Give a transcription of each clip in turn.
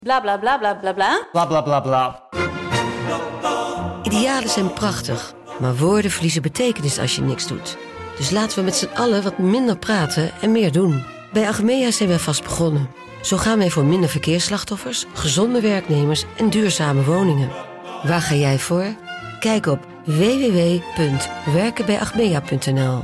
Bla bla bla bla bla bla. Bla bla bla bla. Idealen zijn prachtig, maar woorden verliezen betekenis als je niks doet. Dus laten we met z'n allen wat minder praten en meer doen. Bij Achmea zijn wij vast begonnen. Zo gaan wij voor minder verkeersslachtoffers, gezonde werknemers en duurzame woningen. Waar ga jij voor? Kijk op www.werkenbijachmea.nl.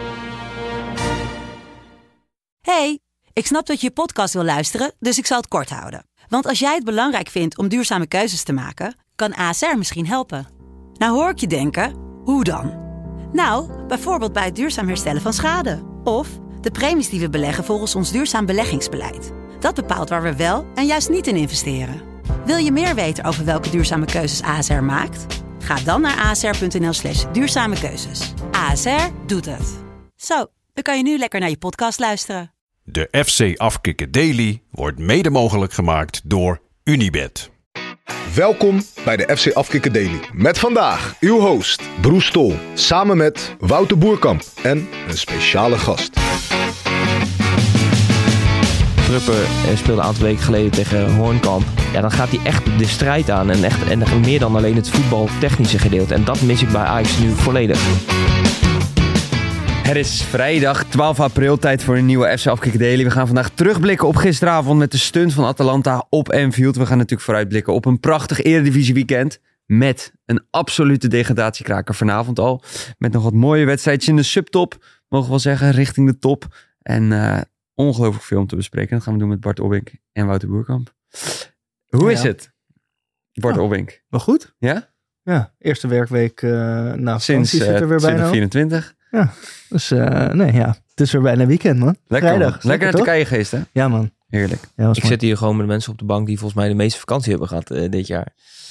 Hey, ik snap dat je je podcast wil luisteren, dus ik zal het kort houden. Want als jij het belangrijk vindt om duurzame keuzes te maken, kan ASR misschien helpen. Nou hoor ik je denken, hoe dan? Nou, bijvoorbeeld bij het duurzaam herstellen van schade. Of de premies die we beleggen volgens ons duurzaam beleggingsbeleid. Dat bepaalt waar we wel en juist niet in investeren. Wil je meer weten over welke duurzame keuzes ASR maakt? Ga dan naar asr.nl/duurzame keuzes. ASR doet het. Zo, dan kan je nu lekker naar je podcast luisteren. De FC Afkikken Daily wordt mede mogelijk gemaakt door Unibet. Welkom bij de FC Afkikken Daily. Met vandaag uw host Broes Stol. Samen met Wouter Boerkamp en een speciale gast. Truppen speelde een aantal weken geleden tegen Hoornkamp. Ja, dan gaat hij echt de strijd aan. En meer dan alleen het voetbaltechnische gedeelte. En dat mis ik bij Ajax nu volledig. Het is vrijdag 12 april, tijd voor een nieuwe FC Afkikken Daily. We gaan vandaag terugblikken op gisteravond met de stunt van Atalanta op Anfield. We gaan natuurlijk vooruitblikken op een prachtig Eredivisie weekend. Met een absolute degradatiekraker vanavond al. Met nog wat mooie wedstrijdjes in de subtop. Mogen we wel zeggen, richting de top. En ongelooflijk veel om te bespreken. Dat gaan we doen met Bart Obbink en Wouter Boerkamp. Hoe is het, Bart Obbink? Wel goed. Ja? Ja, eerste werkweek na sinds zit er weer bijna 2024. Ja, dus het is weer bijna weekend, man. Lekker, Vrijdag. man. Lekker naar Turkije geweest, hè? Ja, man. Heerlijk. Ja, Ik zit hier gewoon met de mensen op de bank die volgens mij de meeste vakantie hebben gehad dit jaar.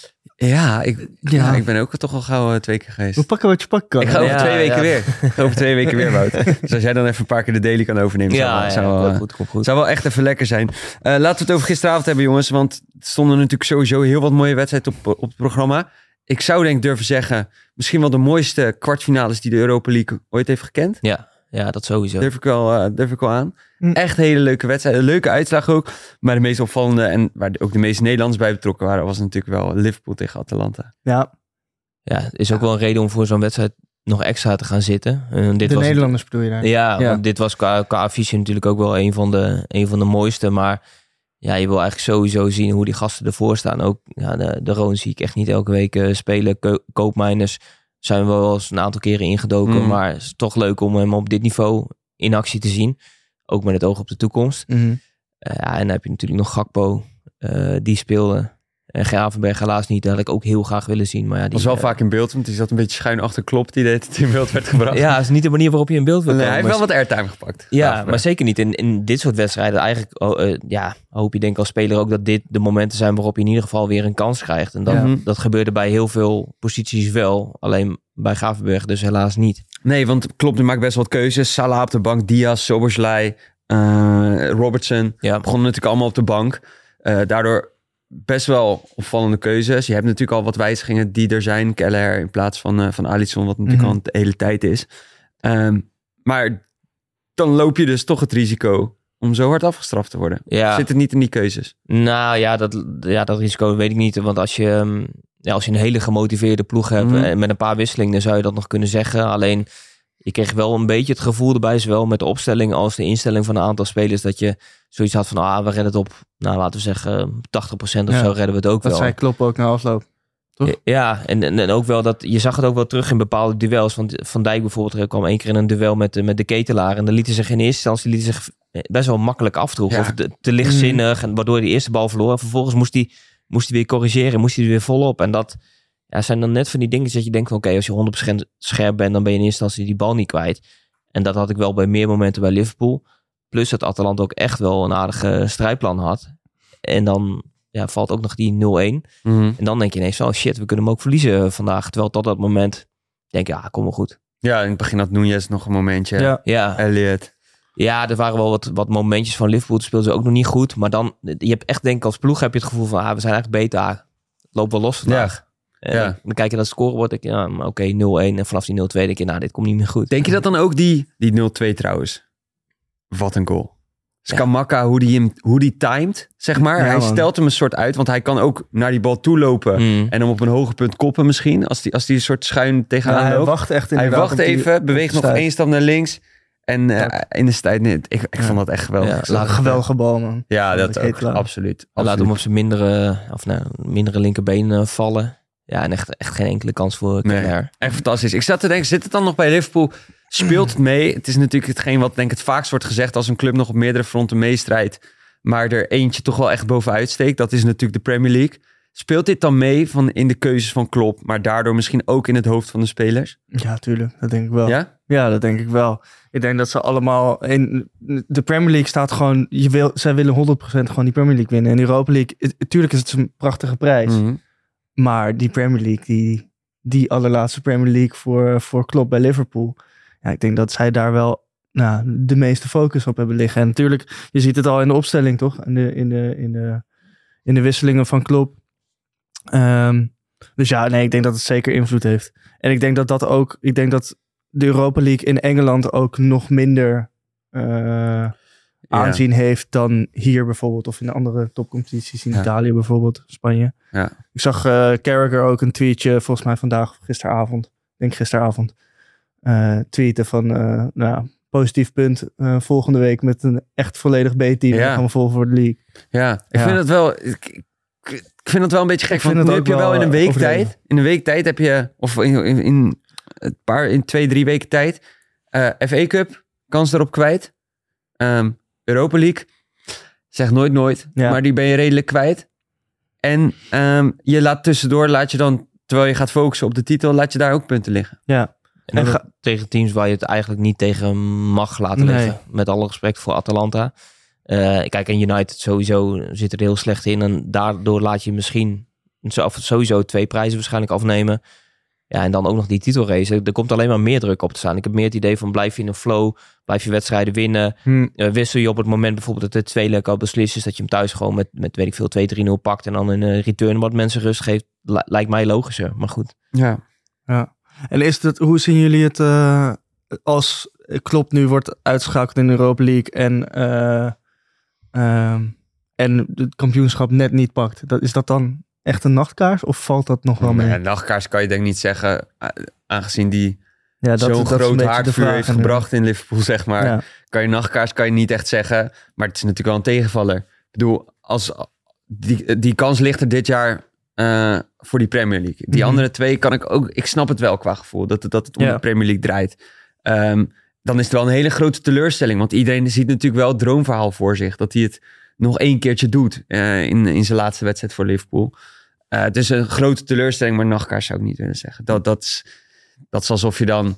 Ja, ik ben ook toch al gauw 2 keer geweest. We pakken wat je pakken kan. Ik ga over 2 weken ja. weer. Ik ga over 2 weken weer, Wout. Dus als jij dan even een paar keer de daily kan overnemen, Goed. zou wel echt even lekker zijn. Laten we het over gisteravond hebben, jongens. Want er stonden natuurlijk sowieso heel wat mooie wedstrijden op het programma. Ik zou denk durven zeggen, misschien wel de mooiste kwartfinales die de Europa League ooit heeft gekend. Ja, dat sowieso. Durf ik wel aan. Echt hele leuke wedstrijden. Leuke uitslag ook. Maar de meest opvallende en waar ook de meeste Nederlanders bij betrokken waren, was natuurlijk wel Liverpool tegen Atalanta. Ja, Is ook wel een reden om voor zo'n wedstrijd nog extra te gaan zitten. de Nederlanders bedoel je daar? Ja, want dit was qua affiche natuurlijk ook wel een van de mooiste. Maar ja, je wil eigenlijk sowieso zien hoe die gasten ervoor staan. Ook de Roon zie ik echt niet elke week spelen. Koopmeiners zijn we wel eens een aantal keren ingedoken. Maar het is toch leuk om hem op dit niveau in actie te zien. Ook met het oog op de toekomst. Mm-hmm. En dan heb je natuurlijk nog Gakpo. Die speelde. En Gravenberg helaas niet. Dat had ik ook heel graag willen zien. Maar ja, die was wel vaak in beeld, want die zat een beetje schuin achter Klopp die deed het in beeld werd gebracht. Ja, dat is niet de manier waarop je in beeld wil komen. Hij heeft wel wat airtime gepakt. Ja, maar zeker niet in dit soort wedstrijden. Eigenlijk hoop je denk ik als speler ook dat dit de momenten zijn waarop je in ieder geval weer een kans krijgt. En dat gebeurde bij heel veel posities wel. Alleen bij Gravenberg dus helaas niet. Nee, want Klopp die maakt best wat keuzes. Salah op de bank, Diaz, Szoboszlai, Robertson. Ja. Begonnen natuurlijk allemaal op de bank. Daardoor best wel opvallende keuzes. Je hebt natuurlijk al wat wijzigingen die er zijn. Keller in plaats van Alisson, wat natuurlijk al de hele tijd is. Maar dan loop je dus toch het risico om zo hard afgestraft te worden. Ja. Zit het niet in die keuzes? Nou ja, dat risico weet ik niet. Want als je een hele gemotiveerde ploeg hebt met een paar wisselingen, dan zou je dat nog kunnen zeggen. Alleen, je kreeg wel een beetje het gevoel erbij, zowel met de opstelling als de instelling van een aantal spelers, dat je zoiets had van, we redden het op, laten we zeggen, 80% of zo redden we het ook wel. Dat zei Klopp ook na afloop. Toch? Ja, en ook wel dat, je zag het ook wel terug in bepaalde duels. Want Van Dijk bijvoorbeeld kwam 1 keer in een duel met de Ketelaar. En dan lieten zich in eerste instantie best wel makkelijk aftroegen. Ja. Of te lichtzinnig, waardoor hij de eerste bal verloor. En vervolgens moest hij weer corrigeren, moest hij er weer volop. En dat zijn dan net van die dingen dat je denkt van, oké, als je 100% scherp bent, dan ben je in eerste instantie die bal niet kwijt. En dat had ik wel bij meer momenten bij Liverpool. Plus dat Atalanta ook echt wel een aardige strijdplan had. En dan valt ook nog die 0-1. En dan denk je ineens van, shit, we kunnen hem ook verliezen vandaag. Terwijl tot dat moment denk je, kom maar goed. Ja, in het begin had Núñez nog een momentje. Ja. Elliot. Ja, er waren wel wat momentjes van Liverpool. Toen speelden ze ook nog niet goed. Maar dan, je hebt echt denk ik als ploeg heb je het gevoel van, we zijn eigenlijk beter. Het loopt wel los vandaag. Ja. Dan kijk je naar het scorebord, denk je, oké, 0-1. En vanaf die 0-2 denk je, dit komt niet meer goed. Denk je dat dan ook die 0-2 trouwens? Wat een goal. Scamacca, hoe die timed, zeg maar. Ja, Hij man. stelt hem een soort uit, want hij kan ook naar die bal toe lopen en hem op een hoger punt koppen misschien, als die een soort schuin tegenaan hij loopt. wacht echt Hij inderdaad wacht op die- even, op beweegt de nog stuit. 1 stap naar links. En in de tijd, ik vond dat echt geweldig. Ja, Een geweldige bal, man. Ja, dat Ik heet ook. wel. Absoluut. Laat hem op zijn mindere linkerbeen vallen. Ja, en echt geen enkele kans voor Nee, Kerr. echt fantastisch. Ik zat te denken, zit het dan nog bij Liverpool? Speelt het mee? Het is natuurlijk hetgeen wat denk ik het vaakst wordt gezegd als een club nog op meerdere fronten meestrijdt, maar er eentje toch wel echt bovenuit steekt. Dat is natuurlijk de Premier League. Speelt dit dan mee in de keuzes van Klopp, maar daardoor misschien ook in het hoofd van de spelers? Ja, tuurlijk. Dat denk ik wel. Ja? Ja, dat denk ik wel. Ik denk dat ze allemaal... In de Premier League staat gewoon... Zij willen 100% gewoon die Premier League winnen. En de Europa League... Tuurlijk is het een prachtige prijs. Mhm. Maar die Premier League... Die allerlaatste Premier League voor Klopp bij Liverpool... Ja, ik denk dat zij daar wel de meeste focus op hebben liggen. En natuurlijk, je ziet het al in de opstelling, toch? In de wisselingen van Klopp. Dus ja, nee, ik denk dat het zeker invloed heeft. En ik denk dat dat ook... Ik denk dat de Europa League in Engeland ook nog minder aanzien heeft dan hier bijvoorbeeld. Of in andere topcompetities in Italië bijvoorbeeld, Spanje. Ja. Ik zag Carragher ook een tweetje, volgens mij vandaag of gisteravond. Ik denk gisteravond. Tweeten van, positief punt. Volgende week met een echt volledig B-team. Ja. Dan gaan we vol voor de league. Ja, ik vind het wel... Ik vind het wel een beetje gek, Ik vind want nu het heb ook je wel wel in een week overdreven. tijd... In een week tijd heb je... Of in 2-3 weken tijd... FA Cup, kans erop kwijt. Europa League, zeg nooit. Ja. Maar die ben je redelijk kwijt. En je laat je dan... Terwijl je gaat focussen op de titel, laat je daar ook punten liggen. Ja. En dat tegen teams waar je het eigenlijk niet tegen mag laten Nee. liggen. Met alle respect voor Atalanta. Kijk, en United sowieso zit er heel slecht in. En daardoor laat je misschien sowieso 2 prijzen waarschijnlijk afnemen. Ja, en dan ook nog die titelrace. Er komt alleen maar meer druk op te staan. Ik heb meer het idee van blijf je in een flow. Blijf je wedstrijden winnen. Wissel je op het moment bijvoorbeeld dat de 2 lekker beslist is. Dat je hem thuis gewoon met weet ik veel 2-3-0 pakt. En dan een return wat mensen rust geeft. Lijkt mij logischer. Maar goed. Ja. En hoe zien jullie het als Klopp nu wordt uitgeschakeld in de Europa League en het kampioenschap net niet pakt? Is dat dan echt een nachtkaars of valt dat nog wel mee? Een nachtkaars kan je denk ik niet zeggen, aangezien die Ja, zo'n is een groot beetje de haardvuur vraag heeft nu. gebracht in Liverpool, zeg maar. Ja. Kan je nachtkaars kan je niet echt zeggen, maar het is natuurlijk wel een tegenvaller. Ik bedoel, als die kans ligt er dit jaar voor die Premier League. Die andere 2 kan ik snap het wel qua gevoel, dat het om de Premier League draait. Dan is het wel een hele grote teleurstelling, want iedereen ziet natuurlijk wel het droomverhaal voor zich, dat hij het nog 1 keertje doet in zijn laatste wedstrijd voor Liverpool. Het is een grote teleurstelling, maar nachtkaars zou ik niet willen zeggen. Dat is alsof je dan...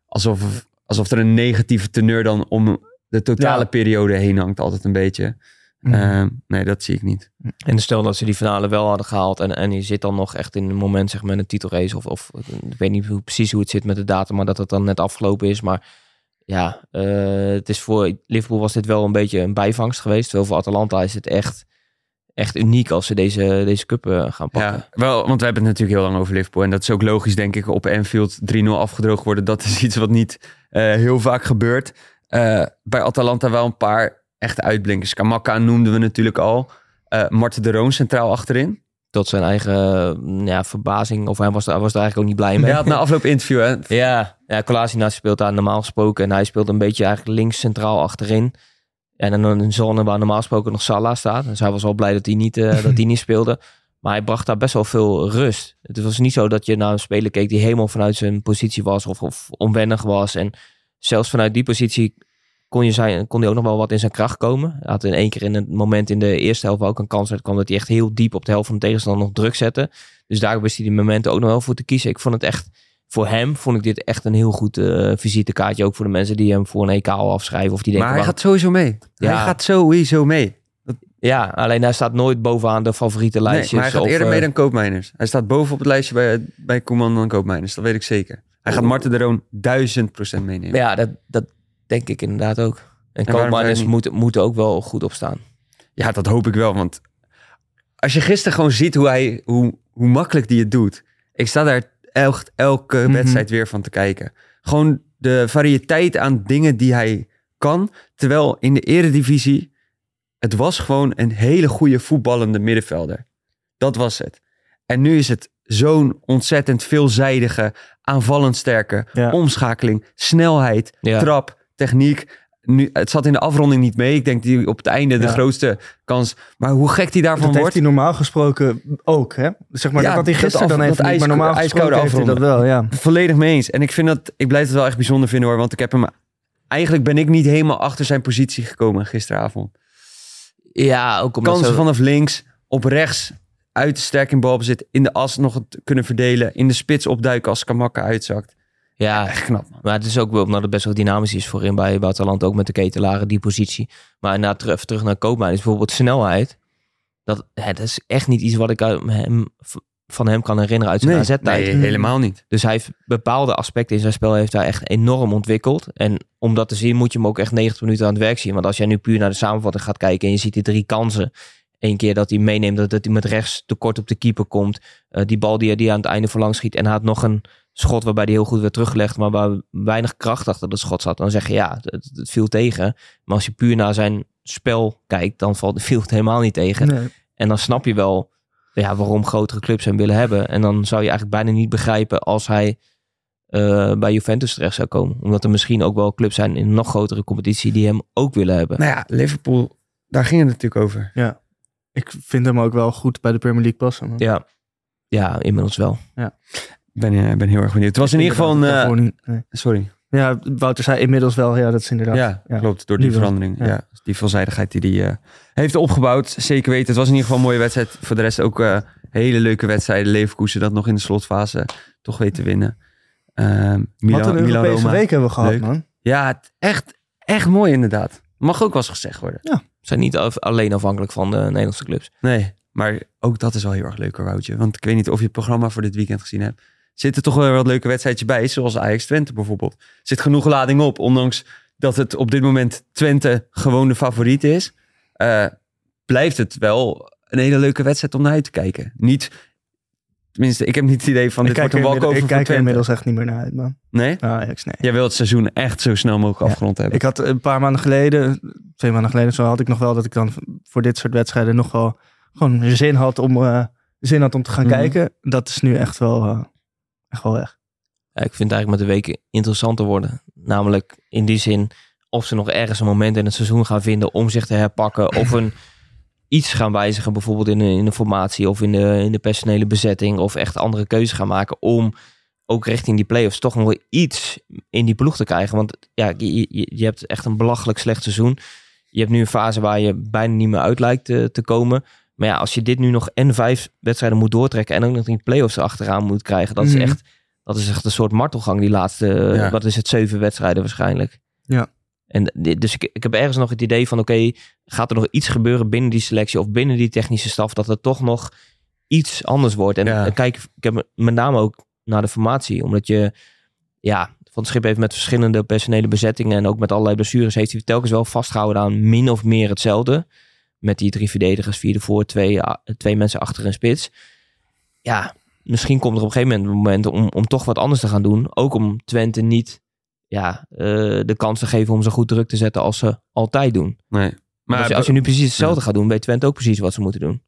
Alsof er een negatieve teneur dan om de totale periode heen hangt. Altijd een beetje. Nee, dat zie ik niet. En stel dat ze die finale wel hadden gehaald. En je zit dan nog echt in een moment zeg maar in een titelrace. Of ik weet niet precies hoe het zit met de datum. Maar dat het dan net afgelopen is. Maar ja, het is voor Liverpool was dit wel een beetje een bijvangst geweest. Terwijl voor Atalanta is het echt uniek als ze deze cup gaan pakken. Ja, wel, want we hebben het natuurlijk heel lang over Liverpool. En dat is ook logisch, denk ik, op Anfield 3-0 afgedroogd worden. Dat is iets wat niet heel vaak gebeurt. Bij Atalanta wel een paar echte uitblinkers. Scamacca noemden we natuurlijk al. Marten de Roon centraal achterin. Tot zijn eigen verbazing. Of hij was er eigenlijk ook niet blij mee. Hij had na afloop interview, hè? Ja, Kolasinac speelt daar normaal gesproken. En hij speelt een beetje eigenlijk links centraal achterin. En dan een zone waar normaal gesproken nog Salah staat. Dus hij was al blij dat hij niet speelde. Maar hij bracht daar best wel veel rust. Het was niet zo dat je naar een speler keek die helemaal vanuit zijn positie was of onwennig was. En zelfs vanuit die positie kon hij ook nog wel wat in zijn kracht komen. Hij had in 1 keer in het moment in de eerste helft ook een kans uitkwam dat hij echt heel diep op de helft van de tegenstander nog druk zette. Dus daar wist hij die momenten ook nog wel voor te kiezen. Ik vond het echt, voor hem vond ik dit echt een heel goed visitekaartje. Ook voor de mensen die hem voor een EK al afschrijven. Of die denken, Maar hij gaat sowieso mee. Ja. Hij gaat sowieso mee. Ja, alleen hij staat nooit bovenaan de favoriete Nee, lijstjes. maar hij gaat eerder mee dan Koopmeiners. Hij staat boven op het lijstje bij Koeman dan Koopmeiners. Dat weet ik zeker. Hij gaat Marten de Roon 1000% meenemen. Ja, dat denk ik inderdaad ook. En waarom Koopmeiners zou je moeten ook wel goed opstaan. Ja, dat hoop ik wel. Want als je gisteren gewoon ziet hoe makkelijk die het doet. Ik sta daar elke wedstrijd weer van te kijken. Gewoon de variëteit aan dingen die hij kan. Terwijl in de eredivisie Het was gewoon een hele goede voetballende middenvelder. Dat was het. En nu is het zo'n ontzettend veelzijdige, aanvallend sterke omschakeling, snelheid, trap, techniek. Nu, het zat in de afronding niet mee. Ik denk die op het einde de grootste kans. Maar hoe gek die daarvan wordt. Dat heeft hij normaal gesproken ook, hè? Zeg maar dat hij gisteren dan even niet, maar normaal gesproken heeft hij dat wel, ja. Volledig mee eens. En ik blijf het wel echt bijzonder vinden hoor. Want eigenlijk ben ik niet helemaal achter zijn positie gekomen gisteravond. Ja, ook omdat kansen vanaf links, op rechts, uit te sterk in balbezit, in de as nog het kunnen verdelen, in de spits opduiken als Scamacca uitzakt. Ja, echt knap, man. Maar het is ook wel omdat het best wel dynamisch is voorin bij Atalanta, ook met de ketelaren, die positie. Maar inderdaad, terug naar Koopmijn is bijvoorbeeld snelheid. Dat is echt niet iets wat ik van hem kan herinneren uit zijn AZ-tijd. Nee, helemaal niet. Dus hij heeft bepaalde aspecten in zijn spel heeft hij echt enorm ontwikkeld. En om dat te zien moet je hem ook echt 90 minuten aan het werk zien. Want als jij nu puur naar de samenvatting gaat kijken en je ziet die 3 kansen. Eén keer dat hij meeneemt dat hij met rechts tekort op de keeper komt. Die bal die hij aan het einde voorlang schiet. En hij had nog een schot waarbij hij heel goed werd teruggelegd. Maar waar weinig kracht achter dat schot zat. Dan zeg je het viel tegen. Maar als je puur naar zijn spel kijkt, dan viel het helemaal niet tegen. Nee. En dan snap je wel waarom grotere clubs hem willen hebben. En dan zou je eigenlijk bijna niet begrijpen als hij bij Juventus terecht zou komen. Omdat er misschien ook wel clubs zijn in een nog grotere competitie die hem ook willen hebben. Nou ja, Liverpool, daar ging het natuurlijk over. Ja. Ik vind hem ook wel goed bij de Premier League passen. Man. Ja, inmiddels wel. Ja. Ik ben heel erg benieuwd. Het was in ieder geval een... Sorry. Ja, Wouter zei inmiddels wel. Ja, dat is inderdaad... Ja, klopt. Door die verandering. Ja. Die veelzijdigheid die hij heeft opgebouwd. Zeker weten. Het was in ieder geval een mooie wedstrijd. Voor de rest ook hele leuke wedstrijden. Leverkusen dat nog in de slotfase toch weet te winnen. Wat een Europese week hebben we gehad, leuk. Man. Ja, echt mooi inderdaad. Mag ook wel eens gezegd worden. Ja. Zijn niet alleen afhankelijk van de Nederlandse clubs. Nee, maar ook dat is wel heel erg leuk, Woutje. Want ik weet niet of je het programma voor dit weekend gezien hebt. Zitten toch wel wat leuke wedstrijdjes bij, zoals Ajax Twente bijvoorbeeld. Zit genoeg lading op, ondanks dat het op dit moment Twente gewoon de favoriet is. Blijft het wel een hele leuke wedstrijd om naar uit te kijken. Tenminste, ik heb niet het idee van dit wordt een walkover. Ik kijk er inmiddels echt niet meer naar uit, man. Nee? Ajax, nee. Jij wil het seizoen echt zo snel mogelijk afgerond hebben. Ik had een paar maanden geleden, 2 maanden geleden, zo had ik nog wel dat ik dan voor dit soort wedstrijden nog wel gewoon zin had om te gaan kijken. Dat is nu echt wel weg. Ja, ik vind het eigenlijk met de weken interessanter worden. Namelijk in die zin of ze nog ergens een moment in het seizoen gaan vinden om zich te herpakken. Of iets gaan wijzigen, bijvoorbeeld in de formatie of in de personele bezetting. Of echt andere keuzes gaan maken om ook richting die play-offs toch nog wel iets in die ploeg te krijgen. Want ja, je hebt echt een belachelijk slecht seizoen. Je hebt nu een fase waar je bijna niet meer uit lijkt te komen. Maar ja, als je dit nu nog 5 wedstrijden moet doortrekken en ook nog die play-offs erachteraan moet krijgen, dat is echt een soort martelgang, die laatste, wat is het, 7 wedstrijden waarschijnlijk. Ja. En dus ik heb ergens nog het idee van, oké, gaat er nog iets gebeuren binnen die selectie of binnen die technische staf, dat het toch nog iets anders wordt. En kijk, ik heb met name ook naar de formatie, omdat je, Van het Schip heeft met verschillende personele bezettingen en ook met allerlei blessures heeft hij telkens wel vastgehouden aan min of meer hetzelfde. Met die 3 verdedigers, 4 ervoor, 2 mensen achter een spits. Ja, misschien komt er op een gegeven moment om toch wat anders te gaan doen. Ook om Twente niet de kans te geven om zo goed druk te zetten als ze altijd doen. Nee. Maar als je nu precies hetzelfde gaat doen, weet Twente ook precies wat ze moeten doen.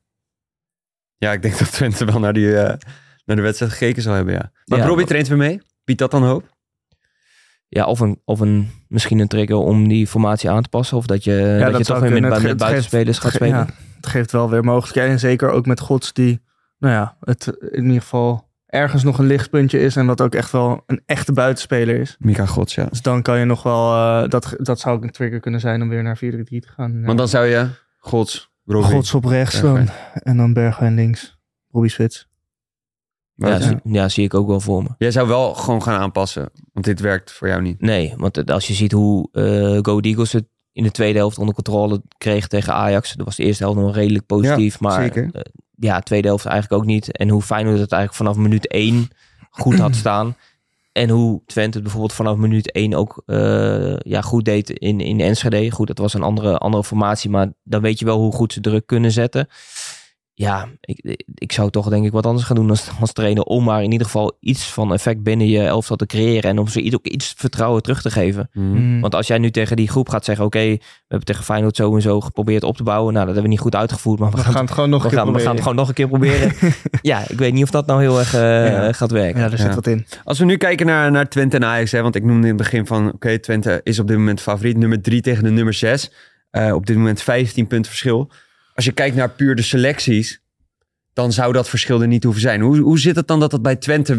Ja, ik denk dat Twente wel naar de wedstrijd gekeken zal hebben, ja. Maar Robbie traint weer mee. Biedt dat dan hoop? Ja, of misschien een trigger om die formatie aan te passen. Of dat je toch weer met buitenspelers gaat spelen. Ja, het geeft wel weer mogelijkheden. En zeker ook met Gods die, het in ieder geval ergens nog een lichtpuntje is. En wat ook echt wel een echte buitenspeler is. Mika Gods, ja. Dus dan kan je nog wel, dat zou ook een trigger kunnen zijn om weer naar 4-3-3 te gaan. Want dan zou je Gods op rechts dan. En dan Bergwijn links. Robbie spits. Zie ik ook wel voor me. Jij zou wel gewoon gaan aanpassen, want dit werkt voor jou niet. Nee, want als je ziet hoe Go Eagles het in de tweede helft onder controle kreeg tegen Ajax. Dat was de eerste helft nog redelijk positief, maar tweede helft eigenlijk ook niet. En hoe Feyenoord het eigenlijk vanaf minuut 1 goed had staan. En hoe Twente het bijvoorbeeld vanaf minuut 1 ook goed deed in Enschede. Goed, dat was een andere formatie, maar dan weet je wel hoe goed ze druk kunnen zetten. Ja, ik zou toch denk ik wat anders gaan doen als trainer. Om maar in ieder geval iets van effect binnen je elftal te creëren. En om ze ook iets vertrouwen terug te geven. Want als jij nu tegen die groep gaat zeggen... Oké, we hebben tegen Feyenoord zo en zo geprobeerd op te bouwen. Nou, dat hebben we niet goed uitgevoerd. Maar we gaan het gewoon nog een keer proberen. Ja, ik weet niet of dat nou heel erg gaat werken. Ja, daar zit wat in. Als we nu kijken naar Twente en Ajax. Hè, want ik noemde in het begin van... Oké, Twente is op dit moment favoriet. Nummer 3 tegen de nummer 6. Op dit moment 15 punten verschil. Als je kijkt naar puur de selecties... dan zou dat verschil er niet hoeven zijn. Hoe zit het dan dat het bij Twente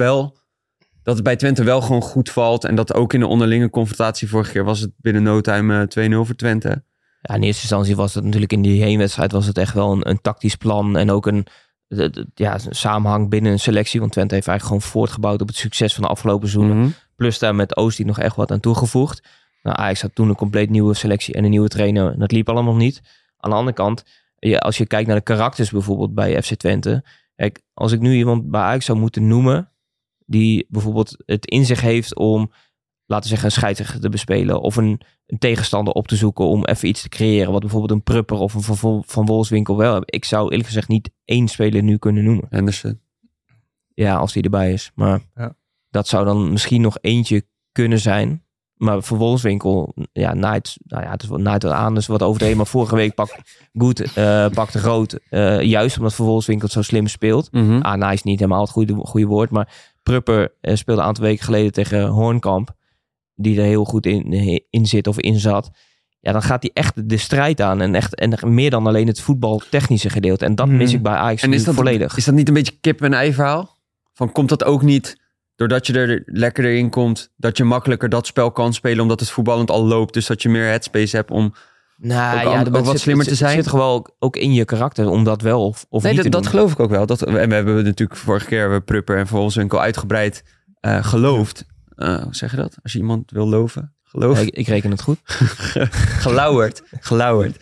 wel gewoon goed valt... en dat ook in de onderlinge confrontatie vorige keer... was het binnen no time 2-0 voor Twente? Ja, in eerste instantie was het natuurlijk in die heenwedstrijd... was het echt wel een tactisch plan... en ook een samenhang binnen een selectie. Want Twente heeft eigenlijk gewoon voortgebouwd... op het succes van de afgelopen seizoenen. Plus daar met Oost die nog echt wat aan toegevoegd. Nou, Ajax had toen een compleet nieuwe selectie... en een nieuwe trainer. Dat liep allemaal nog niet. Aan de andere kant... als je kijkt naar de karakters bijvoorbeeld bij FC Twente. Kijk, als ik nu iemand bij Ajax zou moeten noemen... die bijvoorbeeld het in zich heeft om... laten we zeggen een scheidsrechter te bespelen... of een tegenstander op te zoeken om even iets te creëren... wat bijvoorbeeld een Prupper of een Van Wolfswinkel wel hebben. Ik zou eerlijk gezegd niet 1 speler nu kunnen noemen. Henderson. Ja, als die erbij is. Maar dat zou dan misschien nog eentje kunnen zijn... Maar voor Wolfswinkel, naait het aan. Dus wat overdreven. Maar vorige week pakte rood. Juist omdat Voor Wolfswinkel zo slim speelt. Naait is niet helemaal het goede woord. Maar Prupper speelde een aantal weken geleden tegen Hoornkamp. Die er heel goed in zit of in zat. Ja, dan gaat hij echt de strijd aan. En meer dan alleen het voetbaltechnische gedeelte. En dat mis ik bij Ajax en volledig. Is dat niet een beetje kip en ei verhaal? Van komt dat ook niet... doordat je er lekkerder in komt, dat je makkelijker dat spel kan spelen, omdat het voetballend al loopt. Dus dat je meer headspace hebt om ook wat slimmer te zijn. Het zit gewoon ook in je karakter om dat wel of niet te doen. Dat geloof ik ook wel. En we hebben natuurlijk vorige keer Prupper en Wolfswinkel uitgebreid geloofd. Hoe zeg je dat? Als je iemand wil loven. Geloof. Ik reken het goed. Gelauwerd.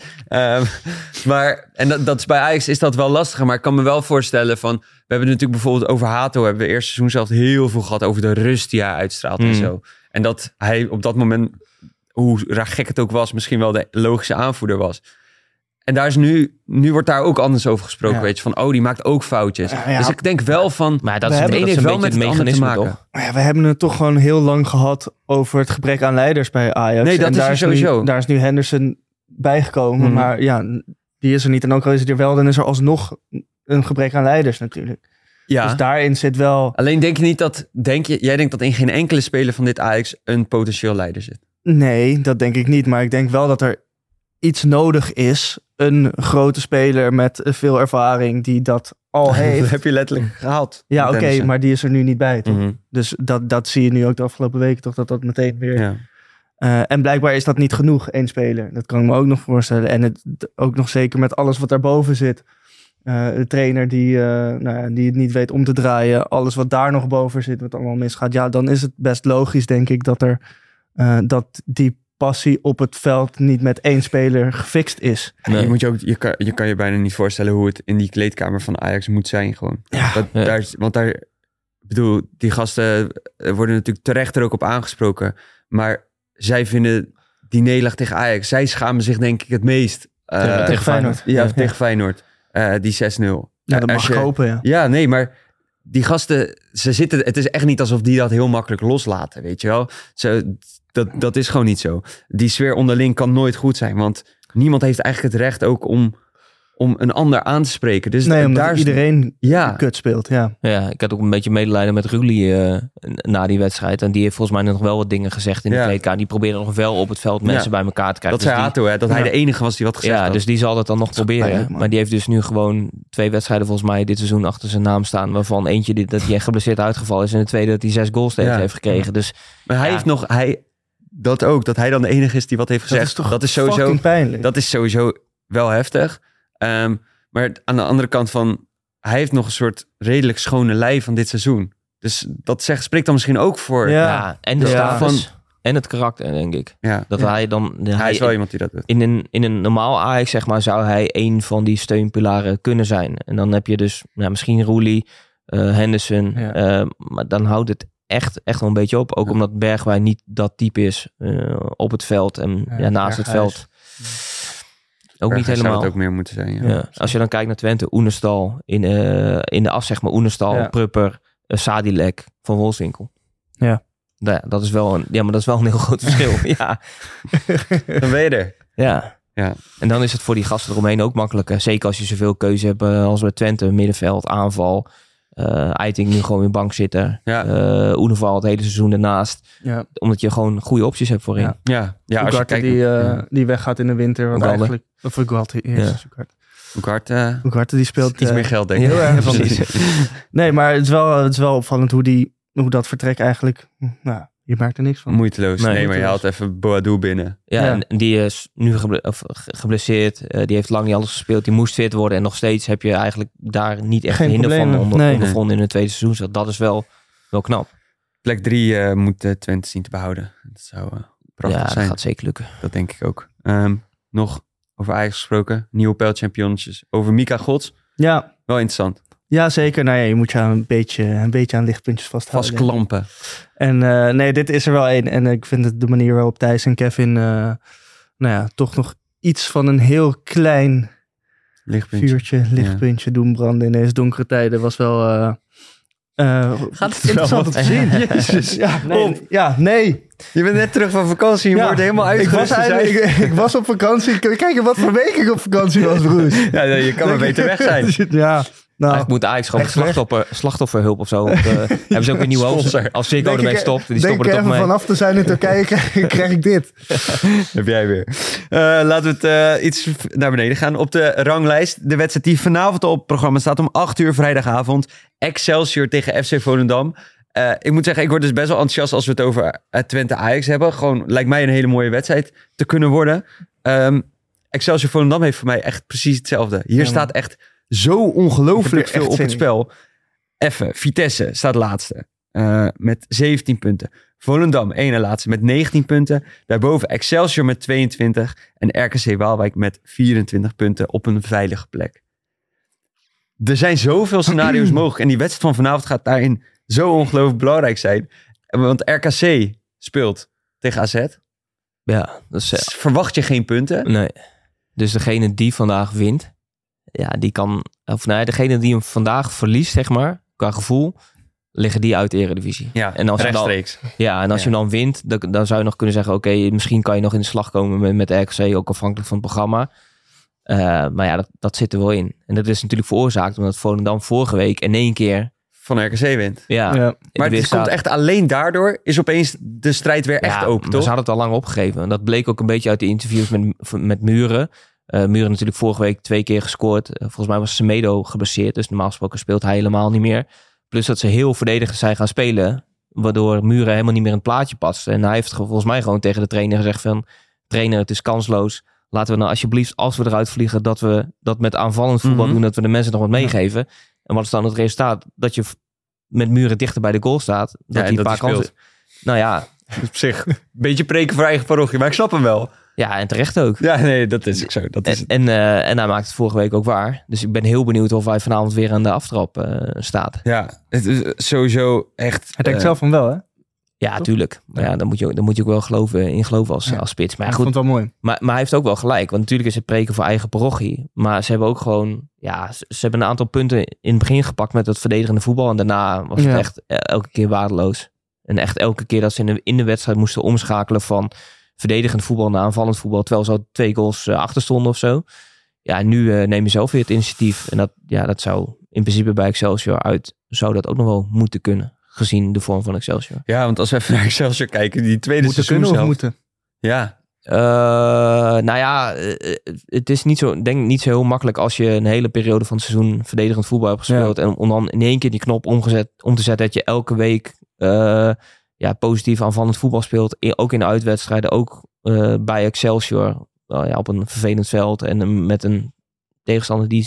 Maar dat is bij Ajax is dat wel lastiger. Maar ik kan me wel voorstellen van... We hebben natuurlijk bijvoorbeeld over Hato... hebben we eerste seizoen zelf heel veel gehad... over de rust die hij uitstraalt en zo. En dat hij op dat moment... hoe raar gek het ook was... misschien wel de logische aanvoerder was. En daar is nu wordt daar ook anders over gesproken. Weet je, van die maakt ook foutjes. Dus ik denk wel van... Maar dat is het een wel met het mechanisme toch? Ja, we hebben het toch gewoon heel lang gehad... over het gebrek aan leiders bij Ajax. Nee, dat is sowieso. Daar is nu Henderson bijgekomen. Maar die is er niet. En ook al is hij er wel... dan is er alsnog een gebrek aan leiders natuurlijk. Ja. Dus daarin zit wel... Alleen denk je niet dat... Jij denkt dat in geen enkele speler van dit Ajax... een potentieel leider zit? Nee, dat denk ik niet. Maar ik denk wel dat er iets nodig is... een grote speler met veel ervaring die dat al heeft. Dat heb je letterlijk gehaald. Ja, oké, maar die is er nu niet bij, toch? Dus dat zie je nu ook de afgelopen weken, toch? Dat meteen weer... Ja. En blijkbaar is dat niet genoeg, 1 speler. Dat kan ik me ook nog voorstellen. En ook nog zeker met alles wat daarboven zit. De trainer die het niet weet om te draaien. Alles wat daar nog boven zit, wat allemaal misgaat. Ja, dan is het best logisch, denk ik, dat die passie op het veld niet met 1 speler gefixt is. Nee. Je kan je bijna niet voorstellen hoe het in die kleedkamer van Ajax moet zijn gewoon. Die gasten worden natuurlijk terecht er ook op aangesproken. Maar zij vinden die nederlaag tegen Ajax, zij schamen zich denk ik het meest. Tegen Feyenoord. Tegen Feyenoord. Die 6-0. Ja, dat mag ik hopen, ja. Ja, nee, maar die gasten, het is echt niet alsof die dat heel makkelijk loslaten, weet je wel. Dat is gewoon niet zo. Die sfeer onderling kan nooit goed zijn. Want niemand heeft eigenlijk het recht ook om een ander aan te spreken. Dus omdat iedereen kut speelt. Ja. Ja, ik had ook een beetje medelijden met Rulli na die wedstrijd. En die heeft volgens mij nog wel wat dingen gezegd in de kleedkamer. Die probeerde nog wel op het veld mensen bij elkaar te krijgen. Dat zei Hato, dat hij de enige was die wat gezegd had. Dus die zal het dan nog proberen. Maar die heeft dus nu gewoon 2 wedstrijden volgens mij dit seizoen achter zijn naam staan. Waarvan eentje dat hij geblesseerd uitgevallen is. En de tweede dat hij 6 goals heeft gekregen. Dus, maar hij heeft nog... Dat ook, dat hij dan de enige is die wat heeft gezegd. Dat is sowieso pijnlijk. Dat is sowieso wel heftig. Maar aan de andere kant van... Hij heeft nog een soort redelijk schone lei van dit seizoen. Dus dat spreekt dan misschien ook voor... Ja, en de status en het karakter, denk ik. Ja. Dat hij dan... Hij is wel iemand die dat doet. In een normaal Ajax, zeg maar, zou hij een van die steunpilaren kunnen zijn. En dan heb je dus misschien Rulli, Henderson. Maar dan houdt het echt wel een beetje op. Ook omdat Bergwijn niet dat type is op het veld en naast het veld. Ook niet Zou helemaal. het ook meer moeten zijn, ja. Ja. Als je dan kijkt naar Twente, Oenerstal in de af, zeg maar Oenerstal, Prupper, Sadilek, Van Wolfswinkel. Ja. Nou ja, dat is wel een heel groot verschil. Ja. Dan ben je er. Ja. Ja. En dan is het voor die gasten eromheen ook makkelijker. Zeker als je zoveel keuze hebt als bij Twente, middenveld, aanval. Eiting nu gewoon in bank zitten. Ja. Oeneval het hele seizoen ernaast. Ja. Omdat je gewoon goede opties hebt voorin. Ja. Ja, als je Ugarte kijkt... die weggaat in de winter. Wat Ugalde. eigenlijk... Of Ugarte, yes, Ugarte, Ugarte die speelt... iets meer geld, denk ik. heel erg van precies. Nee, maar het is wel opvallend hoe dat vertrek eigenlijk... Nou, je merkt er niks van. Moeiteloos. Nee, Nee, maar je haalt even Boadou binnen. Ja, Ja. en die is nu geblesseerd. Die heeft lang niet alles gespeeld. Die moest fit worden. En nog steeds heb je eigenlijk daar niet echt Geen hinder van problemen. Nee. ondervonden in het tweede seizoen. Dat is wel knap. Plek 3 moet Twente zien te behouden. Dat zou prachtig Ja, dat zijn. gaat zeker lukken. Dat denk ik ook. Nog over Ajax gesproken. Nieuwe pijlchampionnetjes. Over Mika Gods. Ja, Wel interessant. ja, zeker. Nou ja, je moet je een beetje aan lichtpuntjes vasthouden. Vastklampen. En nee, dit is er wel één. En ik vind het de manier waarop Thijs en Kevin... toch nog iets van een heel klein Lichtpuntje. lichtpuntje doen branden in deze donkere tijden. Was wel... Gaat het interessant om te zien. Jezus. Ja, nee. Je bent net terug van vakantie. Je wordt helemaal uitgerust. Ik was op vakantie. Kijk wat voor week ik op vakantie was, broers. Ja, je kan maar beter weg zijn. Ja, nou... Eigenlijk moet Ajax gewoon echt slachtofferhulp of zo. Hebben ze ook een nieuwe hoofd. Als Ziggo Denk ermee ik- stopt, die denk stoppen er er toch even mee. vanaf te zijn in Turkije, krijg ik dit. Heb jij weer. Laten we het iets naar beneden gaan. Op de ranglijst. De wedstrijd die vanavond op het programma staat om 8:00 vrijdagavond. Excelsior tegen FC Volendam. Ik moet zeggen, ik word dus best wel enthousiast als we het over Twente Ajax hebben. Gewoon lijkt mij een hele mooie wedstrijd te kunnen worden. Excelsior Volendam heeft voor mij echt precies hetzelfde. Hier staat echt zo ongelooflijk Ik heb er veel echt op zin het spel. Even, Vitesse staat laatste met 17 punten. Volendam ene laatste met 19 punten. Daarboven Excelsior met 22 en RKC Waalwijk met 24 punten op een veilige plek. Er zijn zoveel scenario's mogelijk en die wedstrijd van vanavond gaat daarin zo ongelooflijk belangrijk zijn. Want RKC speelt tegen AZ. Ja, dat is... Verwacht je geen punten? Nee. Dus degene die vandaag wint, ja, die kan... Of nee, degene die hem vandaag verliest, zeg maar, qua gevoel, liggen die uit de Eredivisie. Ja, en als je dan, rechtstreeks. ja, en als je hem dan wint, dan zou je nog kunnen zeggen, oké, misschien kan je nog in de slag komen met RKC, ook afhankelijk van het programma. Maar ja, dat zit er wel in. En dat is natuurlijk veroorzaakt omdat Volendam vorige week in 1 keer... Van RKC wint. Ja, Maar het komt echt alleen daardoor is opeens de strijd weer echt open, maar toch? ze hadden het al lang opgegeven. En dat bleek ook een beetje uit de interviews met Muren. Muren natuurlijk vorige week 2 keer gescoord. Volgens mij was Semedo geblesseerd. Dus normaal gesproken speelt hij helemaal niet meer. Plus dat ze heel verdedigend zijn gaan spelen. Waardoor Muren helemaal niet meer in het plaatje past. En hij heeft volgens mij gewoon tegen de trainer gezegd van... Trainer, het is kansloos. Laten we nou alsjeblieft, als we eruit vliegen... dat we dat met aanvallend voetbal doen. Dat we de mensen nog wat meegeven. En wat is dan het resultaat? Dat je met Muren dichter bij de goal staat. Dat hij en een paar kansen... Nou ja, op zich een beetje preken voor eigen parochie, maar ik snap hem wel. ja, en terecht ook. Ja, nee, dat is ook zo. Dat is En hij maakt het vorige week ook waar. Dus ik ben heel benieuwd of hij vanavond weer aan de aftrap staat. ja, het is sowieso echt... Hij denkt zelf van wel, hè? Ja, tuurlijk. Maar ja, dan moet je ook wel geloven als spits. Maar ja, Ik goed, vond het wel mooi. maar hij heeft ook wel gelijk. Want natuurlijk is het preken voor eigen parochie. Maar ze hebben ook gewoon... Ja, ze hebben een aantal punten in het begin gepakt met het verdedigende voetbal. En daarna was het Ja. echt elke keer waardeloos. En echt elke keer dat ze in de wedstrijd moesten omschakelen van verdedigend voetbal naar aanvallend voetbal. Terwijl ze al 2 goals achter stonden of zo. Ja, nu neem je zelf weer het initiatief. En dat zou in principe bij Excelsior uit... zou dat ook nog wel moeten kunnen. Gezien de vorm van Excelsior. Ja, want als we even naar Excelsior kijken, die tweede Moeten kunnen of seizoenshelft. moeten? Ja, Nou ja, het is niet zo, denk ik niet zo heel makkelijk als je een hele periode van het seizoen verdedigend voetbal hebt gespeeld. En om dan in 1 keer die knop om te zetten dat je elke week positief aanvallend voetbal speelt. Ook in de uitwedstrijden, ook bij Excelsior. Op een vervelend veld en met een tegenstander die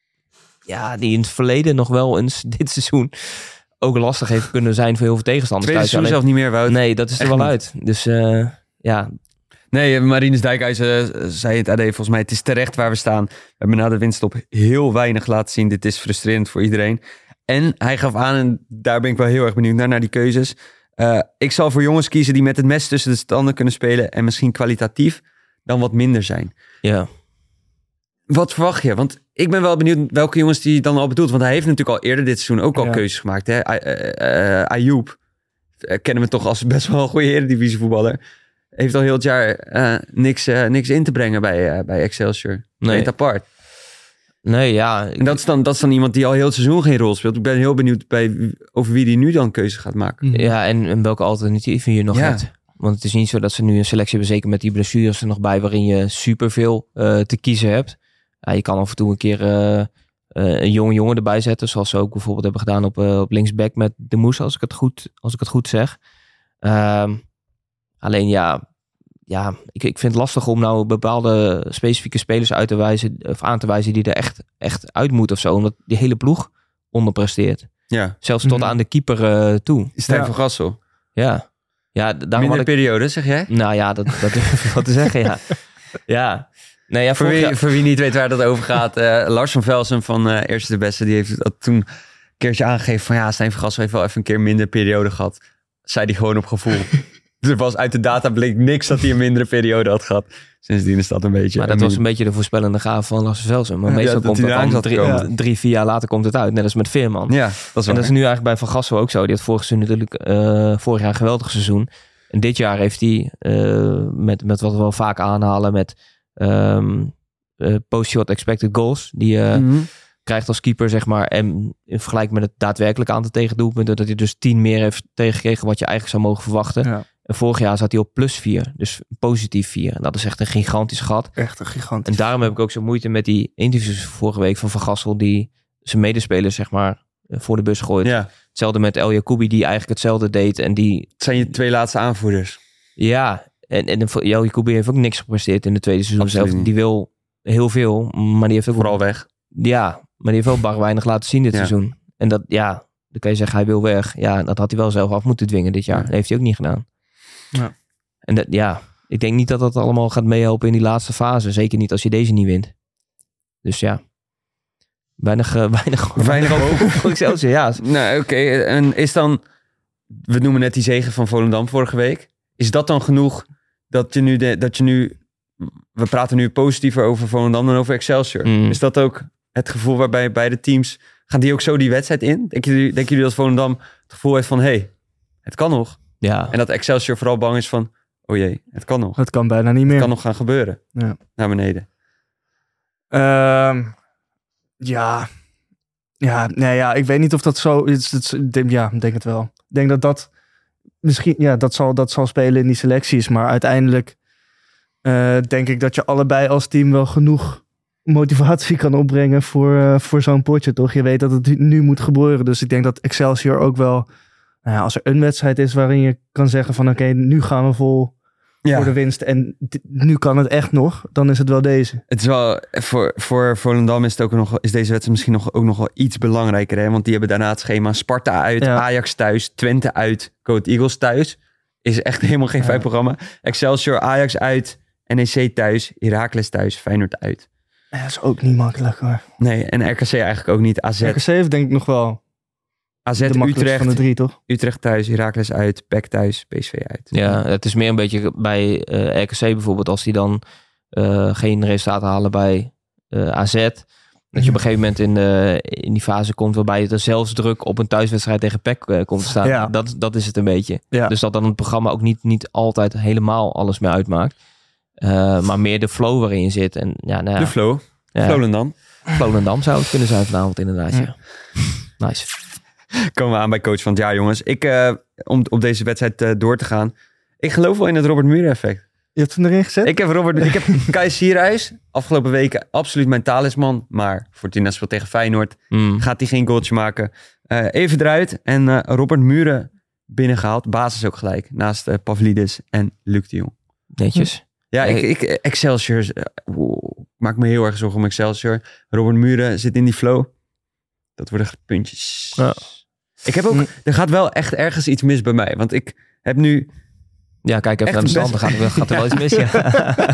in het verleden nog wel eens dit seizoen ook lastig heeft kunnen zijn voor heel veel tegenstanders. tweede seizoen zelf niet meer, Wout. Nee, dat is er Echt wel niet. uit. Dus ja, Nee, Marinus Dijkhuizen zei het AD volgens mij. Het is terecht waar we staan. We hebben na de winststop heel weinig laten zien. Dit is frustrerend voor iedereen. En hij gaf aan, en daar ben ik wel heel erg benieuwd naar die keuzes. Ik zal voor jongens kiezen die met het mes tussen de tanden kunnen spelen en misschien kwalitatief dan wat minder zijn. ja. Wat verwacht je? Want ik ben wel benieuwd welke jongens die dan al bedoelt. Want hij heeft natuurlijk al eerder dit seizoen ook al keuzes gemaakt. Hè? Ayoub kennen we toch als best wel een goede eredivisievoetballer. Heeft al heel het jaar niks in te brengen bij Excelsior. Nee. Apart. Nee, ja. En dat is dan iemand die al heel het seizoen geen rol speelt. Ik ben heel benieuwd over wie die nu dan keuze gaat maken. Ja, en welke alternatieven je nog hebt. Want het is niet zo dat ze nu een selectie hebben, zeker met die blessures er nog bij, waarin je superveel te kiezen hebt. Ja, je kan af en toe een keer een jonge jongen erbij zetten, zoals ze ook bijvoorbeeld hebben gedaan op linksback met de Moes, als ik het goed zeg. Alleen ik vind het lastig om nou bepaalde specifieke spelers aan te wijzen die er echt uit moeten of zo, omdat die hele ploeg onderpresteert. Ja. Zelfs tot aan de keeper toe. Stijn van Gassel. Ja. Ja, minder periode, zeg jij? Nou ja, dat durf ik wel te zeggen, ja. Ja. Nee, ja, voor wie niet weet waar dat over gaat. Lars van Velsen van Eerste de Beste, die heeft dat toen een keertje aangegeven van Stijn van Gassel heeft wel even een keer minder periode gehad. Zei hij gewoon op gevoel. Dus er was uit de data bleek niks dat hij een mindere periode had gehad. Sindsdien is dat een beetje... Maar dat was een beetje de voorspellende gave van Lars van Velsen. Maar meestal komt het dan 3-4 jaar later komt het uit. Net als met Veerman. Ja, dat is nu eigenlijk bij Van Gassel ook zo. Die had vorig jaar een geweldig seizoen. En dit jaar heeft hij met wat we wel vaak aanhalen met post-shot expected goals. Die krijgt als keeper, zeg maar, en in vergelijking met het daadwerkelijk aantal tegendoelpunten, dat hij dus 10 meer heeft tegengekregen wat je eigenlijk zou mogen verwachten. Ja. En vorig jaar zat hij op +4, dus positief 4. En dat is echt een gigantisch gat. Echt een gigantisch. En daarom heb ik ook zo moeite met die interviews vorige week van Gassel, die zijn medespelers, zeg maar, voor de bus gooit. Ja. Hetzelfde met El Jacoubi, die eigenlijk hetzelfde deed. En die... Het zijn je 2 laatste aanvoerders. Ja, en El Jacoubi heeft ook niks gepresteerd in de tweede seizoen zelf. Die wil heel veel, maar die heeft ook... Vooral weg. Ja, maar die heeft wel bar weinig laten zien dit seizoen. En dat, dan kan je zeggen, hij wil weg. Ja, dat had hij wel zelf af moeten dwingen dit jaar. Dat heeft hij ook niet gedaan. Ja. En dat, ik denk niet dat dat allemaal gaat meehelpen in die laatste fase. Zeker niet als je deze niet wint. Dus ja, weinig hoop voor Excelsior, ja. Nou, oké. En is dan, we noemen net die zege van Volendam vorige week. Is dat dan genoeg dat je nu, we praten nu positiever over Volendam dan over Excelsior. Is dat ook het gevoel waarbij beide teams, gaan die ook zo die wedstrijd in? Denken jullie dat Volendam het gevoel heeft van, het kan nog? Ja. En dat Excelsior vooral bang is van, oh jee, het kan nog. Het kan bijna niet meer. Het kan nog gaan gebeuren. Ja. Naar beneden. Ik weet niet of dat zo is. Ik denk het wel. Ik denk dat misschien, dat zal spelen in die selecties. Maar uiteindelijk denk ik dat je allebei als team wel genoeg motivatie kan opbrengen voor zo'n potje, toch? Je weet dat het nu moet gebeuren. Dus ik denk dat Excelsior ook wel, als er een wedstrijd is waarin je kan zeggen van oké, nu gaan we vol voor de winst en nu kan het echt nog, dan is het wel deze. Het is wel, voor Volendam is deze wedstrijd misschien ook nog wel iets belangrijker, hè? Want die hebben daarna het schema Sparta uit, Ajax thuis, Twente uit, Go Ahead Eagles thuis. Is echt helemaal geen fijn programma. Excelsior, Ajax uit, NEC thuis, Heracles thuis, Feyenoord uit. Ja, dat is ook niet makkelijk hoor. Nee, en RKC eigenlijk ook niet. AZ. RKC heeft denk ik nog wel AZ, de Utrecht van de 3, toch? Utrecht thuis, Heracles uit, PEC thuis, PSV uit. Ja, het is meer een beetje bij RKC bijvoorbeeld, als die dan geen resultaten halen bij AZ. Dat je op een gegeven moment in die fase komt waarbij er zelfs druk op een thuiswedstrijd tegen PEC komt te staan. Ja. Dat is het een beetje. Ja. Dus dat dan het programma ook niet altijd helemaal alles meer uitmaakt. Maar meer de flow waarin je zit. En, de flow. Volendam. Volendam zou het kunnen zijn vanavond inderdaad. Ja. Nice. Komen we aan bij coach van het jaar, jongens. Om op deze wedstrijd door te gaan. Ik geloof wel in het Robert Muren effect. Je hebt hem erin gezet? Ik heb Kai Sierhuis afgelopen weken absoluut mijn talisman. Maar Fortuna speelt tegen Feyenoord. Gaat hij geen goaltje maken. Even eruit. En Robert Muren binnengehaald. Basis ook gelijk. Naast Pavlidis en Luc de Jong. Netjes. Ja, Excelsior. Maak me heel erg zorgen om Excelsior. Robert Muren zit in die flow. Dat worden puntjes. Ja. Ik heb ook... Er gaat wel echt ergens iets mis bij mij. Want ik heb nu... Ja, kijk even naar de stand. Dan gaat er wel iets mis. Ja.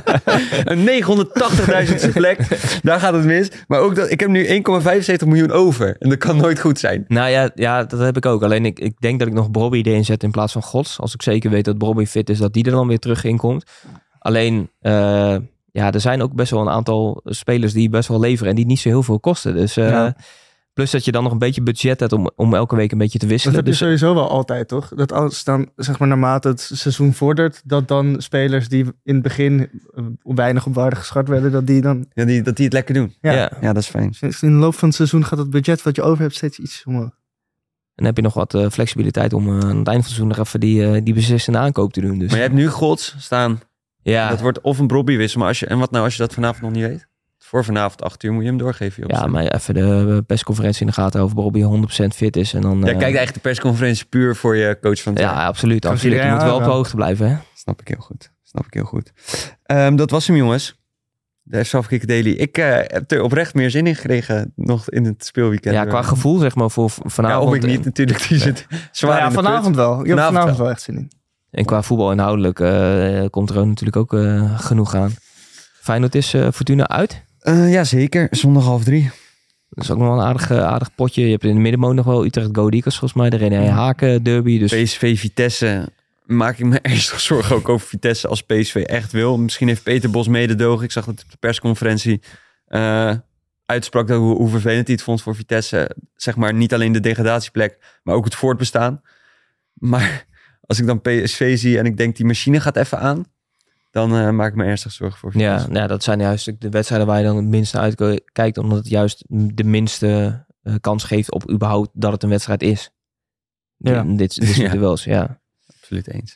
Een 980.000ste plek. Daar gaat het mis. Maar ook ik heb nu 1,75 miljoen over. En dat kan nooit goed zijn. Nou ja, dat heb ik ook. Alleen ik denk dat ik nog Brobby erin zet in plaats van Gods. Als ik zeker weet dat Brobby fit is, dat die er dan weer terug in komt. Alleen, er zijn ook best wel een aantal spelers die best wel leveren en die niet zo heel veel kosten. Dus plus dat je dan nog een beetje budget hebt om elke week een beetje te wisselen. Dat heb je sowieso wel altijd, toch? Dat als dan, zeg maar, naarmate het seizoen vordert, dat dan spelers die in het begin weinig op waarde geschat werden, dat die dan... Ja, dat die het lekker doen. Ja. Ja, dat is fijn. Dus in de loop van het seizoen gaat het budget wat je over hebt steeds iets omhoog. En dan heb je nog wat flexibiliteit om aan het einde van het seizoen nog even die beslissende aankoop te doen. Dus. Maar je hebt nu Gods staan. Ja. Dat wordt of een Brobby wissel. Maar en wat nou als je dat vanavond nog niet weet? Voor vanavond 8 uur moet je hem doorgeven. Ja, maar even de persconferentie in de gaten over Bobby 100% fit is. En dan, Jij kijkt eigenlijk de persconferentie puur voor je coach van het jaar. Ja, absoluut. Je moet wel op de hoogte blijven. Hè? Snap ik heel goed. Dat was hem, jongens. De FC Afkikken Daily. Ik heb er oprecht meer zin in gekregen nog in het speelweekend. Ja, qua gevoel zeg maar voor vanavond. Ja, of ik niet natuurlijk. Die zit zwaar in de vanavond put. wel. Je hebt vanavond wel echt zin in. En qua voetbal inhoudelijk komt er ook natuurlijk ook genoeg aan. Feyenoord is Fortuna uit. Ja, zeker. Zondag 2:30. Dat is ook nog wel een aardig potje. Je hebt in de middenmoot nog wel Utrecht Go Eagles volgens mij. De René Haken derby. Dus... PSV Vitesse. Maak ik me ernstig zorgen ook over Vitesse als PSV echt wil. Misschien heeft Peter Bos mededogen. Ik zag dat op de persconferentie uitsprak dat hoe vervelend hij het vond voor Vitesse. Zeg maar niet alleen de degradatieplek, maar ook het voortbestaan. Maar als ik dan PSV zie en ik denk die machine gaat even aan, dan maak ik me ernstig zorgen voor Vitesse. Ja, dat zijn juist de wedstrijden waar je dan het minste uit kijkt, omdat het juist de minste kans geeft op überhaupt dat het een wedstrijd is. Ja. Dit duels, ja. Absoluut eens.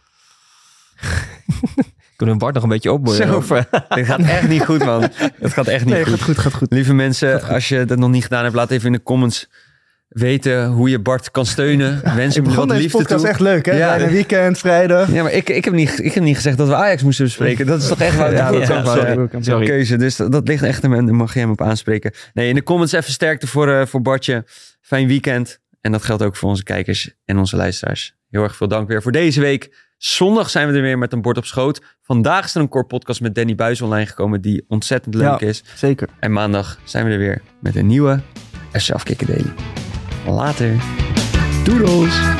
Kunnen we Bart nog een beetje opboren? Dit gaat echt niet goed, man. Het gaat echt niet goed. Gaat goed. Lieve mensen, als je dat nog niet gedaan hebt, laat even in de comments weten hoe je Bart kan steunen. Wens hem wat liefde toe. Dat is echt leuk, hè? Ja. Bijna weekend, vrijdag. Ja, maar ik heb niet gezegd dat we Ajax moesten bespreken. Dat is toch echt sorry. keuze. Dus dat ligt echt aan hem. Daar mag je hem op aanspreken. Nee, in de comments even sterkte voor Bartje. Fijn weekend. En dat geldt ook voor onze kijkers en onze luisteraars. Heel erg veel dank weer voor deze week. Zondag zijn we er weer met een bord op schoot. Vandaag is er een kort podcast met Danny Buijs online gekomen die ontzettend leuk is. Zeker. En maandag zijn we er weer met een nieuwe FC Afkikken Daily. Later. Doedels.